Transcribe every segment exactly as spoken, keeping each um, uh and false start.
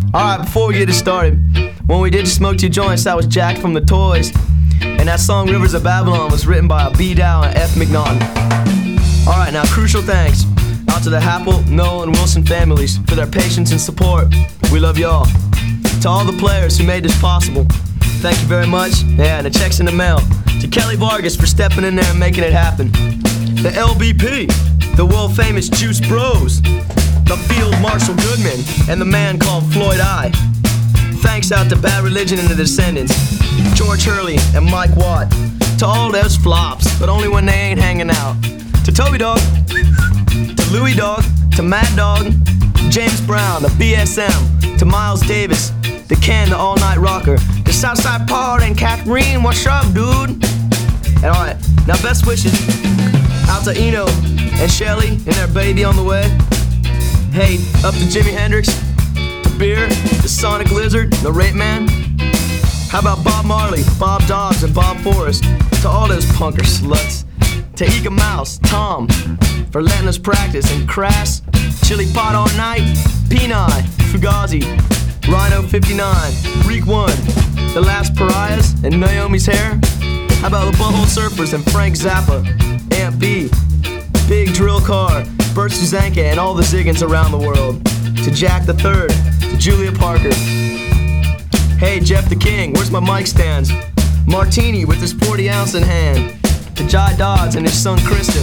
Alright, before we get it started, when we did smoke two joints, that was Jack from the Toys. And that song Rivers of Babylon was written by B. Dow and F. McNaughton. Alright, now crucial thanks out to the Happel, Noel, and Wilson families for their patience and support. We love y'all. To all the players who made this possible, thank you very much. Yeah, and the check's in the mail. To Kelly Vargas for stepping in there and making it happen. The L B P, the world famous Juice Bros, the Field Marshal Goodman, and the man called Floyd I. Thanks out to Bad Religion and the Descendants, George Hurley and Mike Watt. To all those flops, but only when they ain't hanging out. To Toby Dog, to Louie Dog, to Mad Dog, James Brown, the B S M, to Miles Davis, the Ken, the All Night Rocker, to Southside Paul and Catherine, what's up, dude? And alright, now best wishes out to Eno and Shelly and their baby on the way. Hey, up to Jimi Hendrix, to Beer, to Sonic Lizard, the Rape Man. How about Bob Marley, Bob Dobbs, and Bob Forrest? To all those punker sluts. To Eka Mouse, Tom, for letting us practice, and Crass, Chili Pot All Night, Peni, Fugazi, Rhino fifty-nine, Reek One, The Last Pariahs, and Naomi's Hair. How about the Butthole Surfers and Frank Zappa, Aunt B, Big Drill Car, Bert Suzanka, and all the Ziggins around the world. To Jack the Third, to Julia Parker. Hey, Jeff the King, where's my mic stands? Martini with his forty ounce in hand. To Jai Dodds and his son Kristen.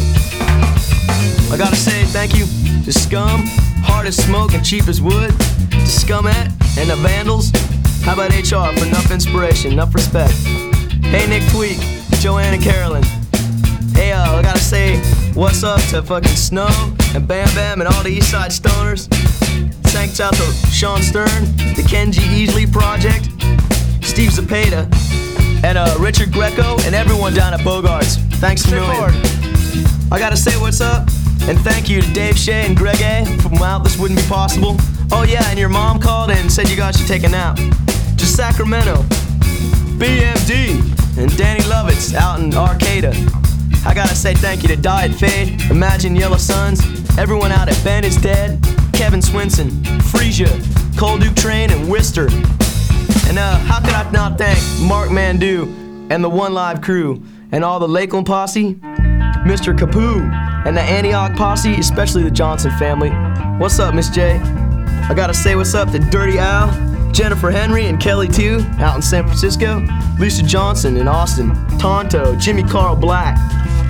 I gotta say thank you to Scum, Hard as Smoke and Cheap as Wood. To Scumette and the Vandals. How about H R for enough inspiration, enough respect? Hey, Nick Tweak, Joanne and Carolyn. Hey, uh, I gotta say what's up to fucking Snow and Bam Bam and all the Eastside Stoners. Thanks out to Sean Stern, the Kenji Easley Project, Steve Zapata, and uh, Richard Greco, and everyone down at Bogarts. Thanks a million. I gotta say what's up, and thank you to Dave Shea and Greg A. From Out This Wouldn't Be Possible. Oh yeah, and your mom called and said you guys should take a nap. To Sacramento, B M D, and Danny Lovitz out in Arcata. I gotta say thank you to Diet Fade, Imagine Yellow Suns, everyone out at Ben Is Dead, Kevin Swinson, Frisia, Cold Duke Train, and Wister. And uh, how could I not thank Mark Mandu and the One Live crew, and all the Lakeland posse, Mister Capoo, and the Antioch posse, especially the Johnson family. What's up, Miss J? I gotta say what's up to Dirty Al, Jennifer Henry and Kelly too, out in San Francisco, Lisa Johnson in Austin, Tonto, Jimmy Carl Black,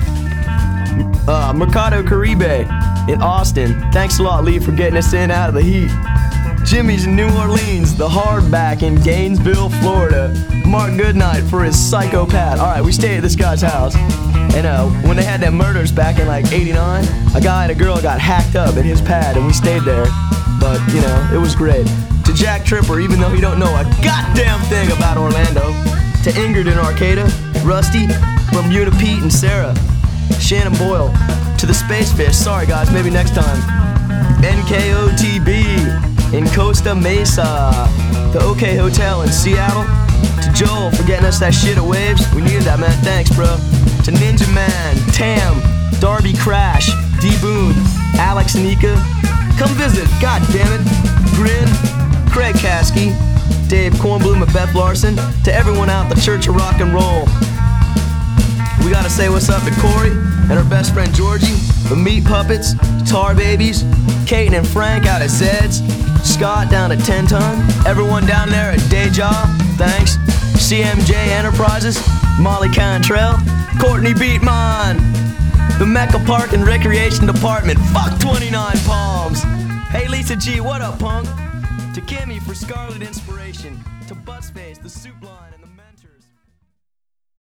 uh, Mercado Caribe in Austin. Thanks a lot, Lee, for getting us in out of the heat. Jimmy's in New Orleans, the Hardback in Gainesville, Florida. Mark Goodnight for his psychopath. Alright, we stayed at this guy's house, and uh, when they had them murders back in like eighty-nine, a guy and a girl got hacked up at his pad, and we stayed there. But, you know, it was great. To Jack Tripper, even though he don't know a goddamn thing about Orlando. To Ingrid in Arcata, Rusty, Bermuda Pete and Sarah, Shannon Boyle. To the Space Fish, sorry guys, maybe next time. N K O T B in Costa Mesa. The OK Hotel in Seattle. To Joel for getting us that shit at Waves. We needed that, man. Thanks, bro. To Ninja Man, Tam, Darby Crash, D Boone, Alex Nika. Come visit, god damn it. Grin, Craig Caskey, Dave Kornblum and Beth Larson. To everyone out the Church of Rock and Roll. We gotta say what's up to Corey and her best friend Georgie, the Meat Puppets, Tar Babies, Kate and Frank out at Zed's, Scott down at ten ton, everyone down there at Day Job, thanks, C M J Enterprises, Molly Cantrell, Courtney Beatmon, the Mecca Park and Recreation Department, fuck twenty-nine Palms. Hey Lisa G, what up, punk? To Kimmy for Scarlet Inspiration, to Buttspace, the Soup Line, and the